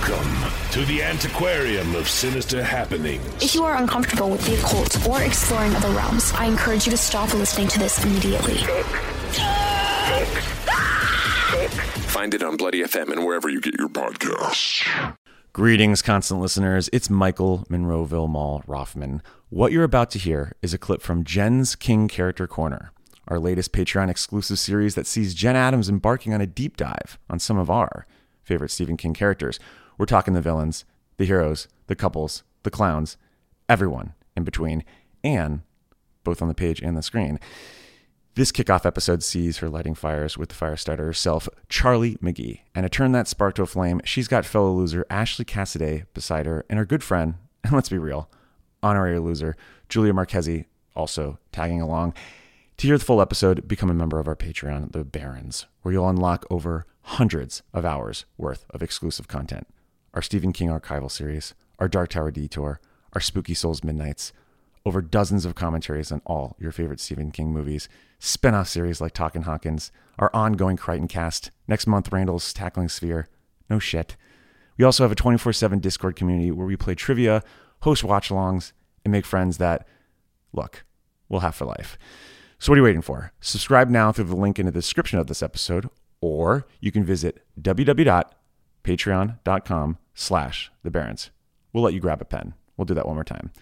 Welcome to the Antiquarium of Sinister Happenings. If you are uncomfortable with the occult or exploring other realms, I encourage you to stop listening to this immediately. Find it on Bloody FM and wherever you get your podcasts. Greetings, constant listeners. It's Michael Monroeville Mall Rothman. What you're about to hear is a clip from Jen's King Character Corner, our latest Patreon exclusive series that sees Jen Adams embarking on a deep dive on some of our favorite Stephen King characters. We're talking the villains, the heroes, the couples, the clowns, everyone in between, and both on the page and the screen. This kickoff episode sees her lighting fires with the fire starter herself, Charlie McGee. And to turn that spark to a flame, she's got fellow loser Ashley Cassidy beside her, and her good friend, and let's be real, honorary loser Julia Marchese also tagging along. To hear the full episode, become a member of our Patreon, The Barons, where you'll unlock over hundreds of hours worth of exclusive content. Our Stephen King archival series, our Dark Tower Detour, our Spooky Souls Midnights, over dozens of commentaries on all your favorite Stephen King movies, spin-off series like Talkin' Hawkins, our ongoing Crichton cast, next month Randall's Tackling Sphere, no shit. We also have a 24/7 Discord community where we play trivia, host watch-alongs, and make friends that, look, we'll have for life. So what are you waiting for? Subscribe now through the link in the description of this episode, or you can visit www.patreon.com/thebarons. We'll let you grab a pen. We'll do that one more time.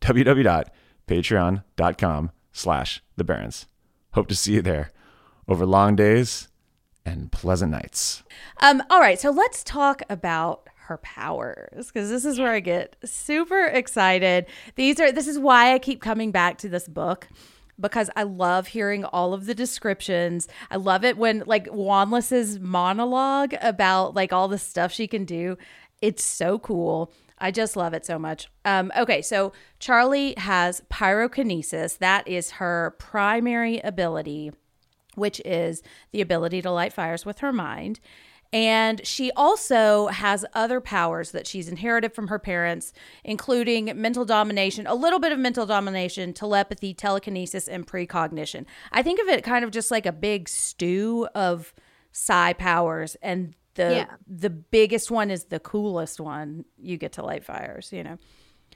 www.patreon.com/thebarons. Hope to see you there over long days and pleasant nights. All right, so let's talk about her powers, because this is where I get super excited. This is why I keep coming back to this book, because I love hearing all of the descriptions. I love it when like Wanless's monologue about like all the stuff she can do. It's so cool. I just love it so much. Okay, so Charlie has pyrokinesis. That is her primary ability, which is the ability to light fires with her mind. And she also has other powers that she's inherited from her parents, including mental domination, a little bit of mental domination, telepathy, telekinesis, and precognition. I think of it kind of just like a big stew of psi powers, and the biggest one is the coolest one. You get to light fires, you know.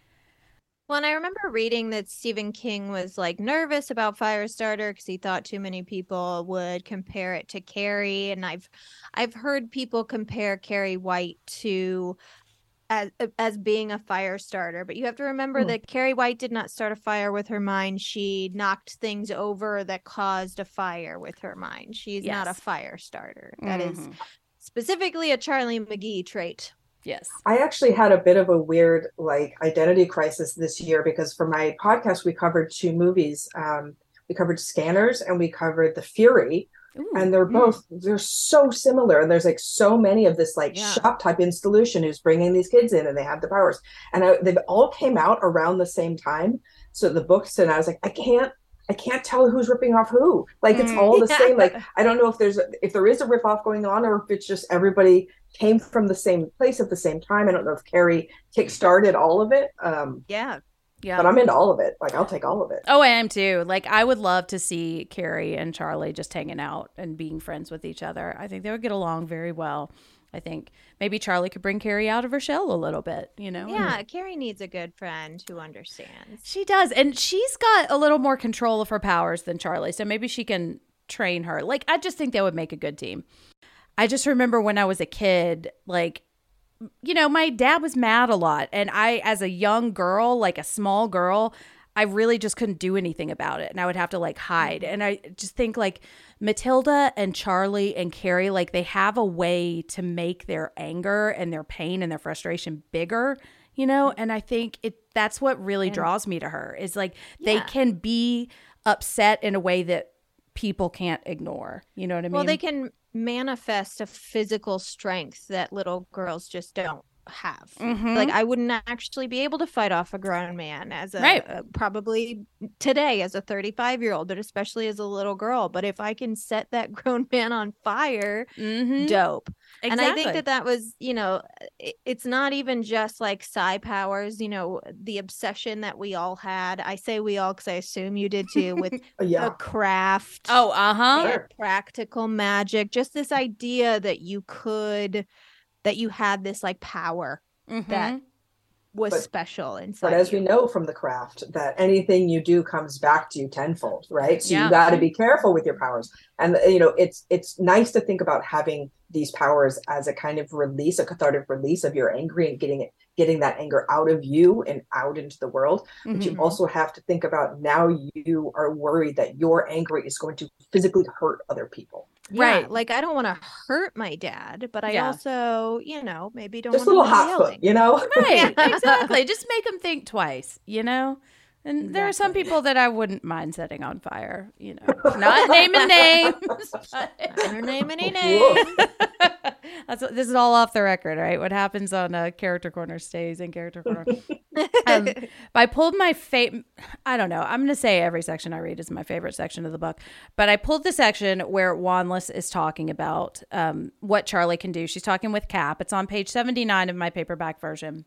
Well, and I remember reading that Stephen King was like nervous about Firestarter because he thought too many people would compare it to Carrie, and I've heard people compare Carrie White to as being a fire starter, but you have to remember that Carrie White did not start a fire with her mind. She knocked things over that caused a fire with her mind. She's not a fire starter. That is specifically a Charlie McGee trait. Yes. I actually had a bit of a weird identity crisis this year, because for my podcast, we covered two movies. We covered Scanners and we covered The Fury. Ooh, and they're so similar. And there's like so many of this shop type installation who's bringing these kids in and they have the powers. And they've all came out around the same time. So the books, and I was like, I can't tell who's ripping off who. Like it's all the same. Like I don't know if there is a rip off going on, or if it's just everybody came from the same place at the same time. I don't know if Carrie kickstarted all of it. Yeah. But I'm into all of it. Like I'll take all of it. Oh, I am too. Like I would love to see Carrie and Charlie just hanging out and being friends with each other. I think they would get along very well. I think maybe Charlie could bring Carrie out of her shell a little bit, you know? Yeah, Carrie needs a good friend who understands. She does. And she's got a little more control of her powers than Charlie. So maybe she can train her. Like, I just think they would make a good team. I just remember when I was a kid, like, you know, my dad was mad a lot. And I, as a young girl, like a small girl, I really just couldn't do anything about it. And I would have to like hide. And I just think like Matilda and Charlie and Carrie, like they have a way to make their anger and their pain and their frustration bigger, you know? And I think that's what really draws me to her is like they can be upset in a way that people can't ignore. You know what I mean? Well, they can manifest a physical strength that little girls just don't have. Like I wouldn't actually be able to fight off a grown man as probably today as a 35-year-old, but especially as a little girl. But if I can set that grown man on fire, dope. Exactly. And I think that was, you know, it's not even just like psi powers, you know, the obsession that we all had. I say we all because I assume you did too, with the craft. Oh, practical magic. Just this idea that you could that you had this like power that was special inside. But as we know from the craft, that anything you do comes back to you tenfold, right? So you got to be careful with your powers. And it's nice to think about having these powers as a kind of release, a cathartic release of your anger, and getting that anger out of you and out into the world. But you also have to think about, now you are worried that your anger is going to physically hurt other people. Right. Like, I don't want to hurt my dad, but I also, maybe don't just want a little hot foot, Right. Exactly. Just make them think twice, And there are some people that I wouldn't mind setting on fire, not naming names. Never name any names. This is all off the record, right? What happens on Character Corner stays in Character Corner. I pulled my I don't know. I'm going to say every section I read is my favorite section of the book. But I pulled the section where Wanless is talking about what Charlie can do. She's talking with Cap. It's on page 79 of my paperback version.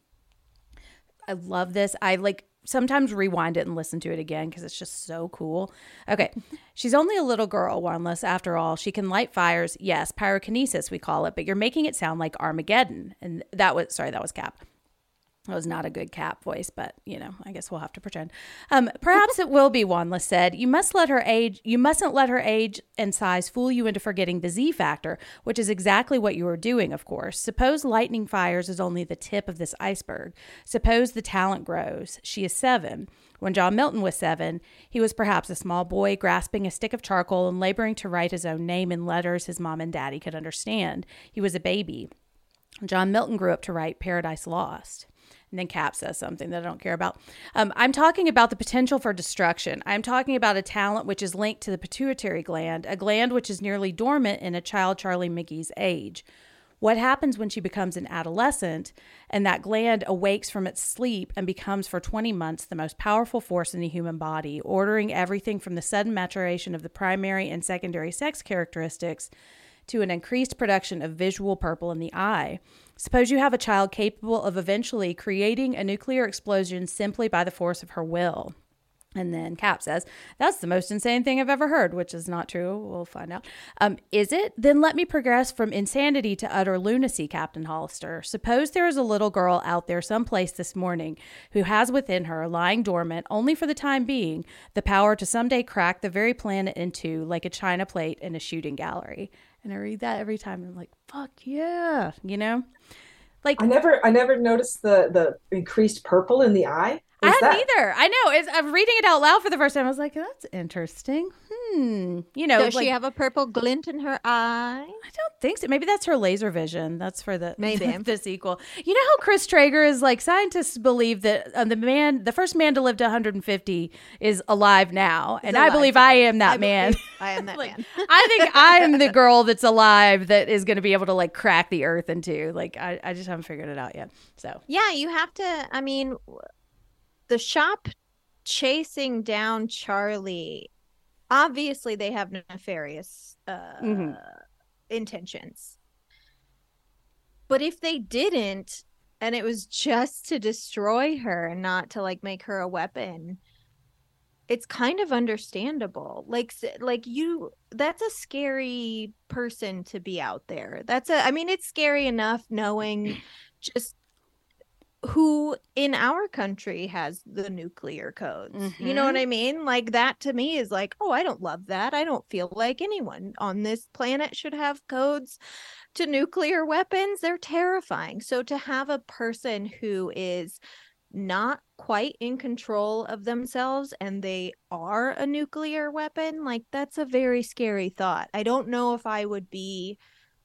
I love this. I sometimes rewind it and listen to it again because it's just so cool. Okay. She's only a little girl, Wanless. After all, she can light fires. Yes, pyrokinesis, we call it, but you're making it sound like Armageddon. And that was Cap. That was not a good Cap voice, but I guess we'll have to pretend. Perhaps it will be, Wanless said. You mustn't let her age and size fool you into forgetting the Z factor, which is exactly what you are doing, of course. Suppose lightning fires is only the tip of this iceberg. Suppose the talent grows. She is 7. When John Milton was 7, he was perhaps a small boy grasping a stick of charcoal and laboring to write his own name in letters his mom and daddy could understand. He was a baby. John Milton grew up to write Paradise Lost. And then Cap says something that I don't care about. I'm talking about the potential for destruction. I'm talking about a talent which is linked to the pituitary gland, a gland which is nearly dormant in a child Charlie McGee's age. What happens when she becomes an adolescent and that gland awakes from its sleep and becomes for 20 months the most powerful force in the human body, ordering everything from the sudden maturation of the primary and secondary sex characteristics to an increased production of visual purple in the eye? Suppose you have a child capable of eventually creating a nuclear explosion simply by the force of her will. And then Cap says, that's the most insane thing I've ever heard, which is not true. We'll find out. Is it? Then let me progress from insanity to utter lunacy, Captain Hollister. Suppose there is a little girl out there someplace this morning who has within her, lying dormant only for the time being, the power to someday crack the very planet in two like a china plate in a shooting gallery. And I read that every time and I'm like, fuck yeah, Like, I never noticed the increased purple in the eye. I hadn't either. I know. I'm reading it out loud for the first time. I was like, that's interesting. Does she have a purple glint in her eye? I don't think so. Maybe that's her laser vision. That's for the sequel. You know how Chris Traeger is like, scientists believe that the first man to live to 150 is alive now. And I believe I am that man. I am that man. I think I am the girl that's alive that is going to be able to like crack the earth in two. Like, I just haven't figured it out yet. So yeah, you have to, the shop chasing down Charlie, obviously they have nefarious intentions. But if they didn't, and it was just to destroy her and not to like make her a weapon, it's kind of understandable. That's a scary person to be out there. It's scary enough knowing just who in our country has the nuclear codes. You know what I mean? Like, that to me is like, oh, I don't love that. I don't feel like anyone on this planet should have codes to nuclear weapons. They're terrifying. So to have a person who is not quite in control of themselves and they are a nuclear weapon, like, that's a very scary thought. I don't know if I would be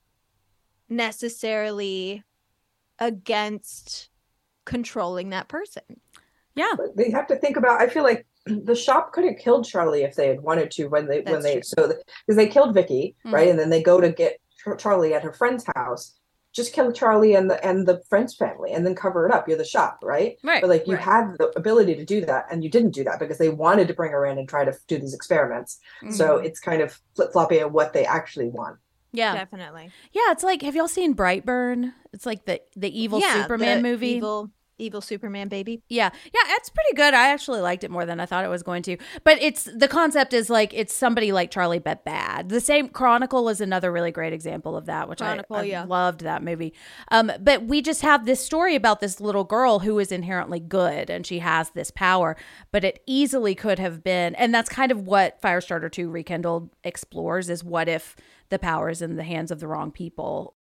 necessarily against controlling that person. Yeah, but they have to think about, I feel like the shop could have killed Charlie if they had wanted to because they killed Vicky, right? And then they go to get Charlie at her friend's house. Just kill Charlie and the friend's family and then cover it up. You're the shop, right? But you had the ability to do that and you didn't do that because they wanted to bring her in and try to do these experiments. So it's kind of flip-flopping at what they actually want. Yeah, definitely. Yeah, it's like, have y'all seen Brightburn? It's like the evil Superman movie. Evil Superman baby. Yeah, it's pretty good. I actually liked it more than I thought it was going to. But the concept is like it's somebody like Charlie but bad. The same Chronicle is another really great example of that, which I loved that movie. But we just have this story about this little girl who is inherently good and she has this power, but it easily could have been, and that's kind of what Firestarter 2 Rekindled explores, is what if the power is in the hands of the wrong people,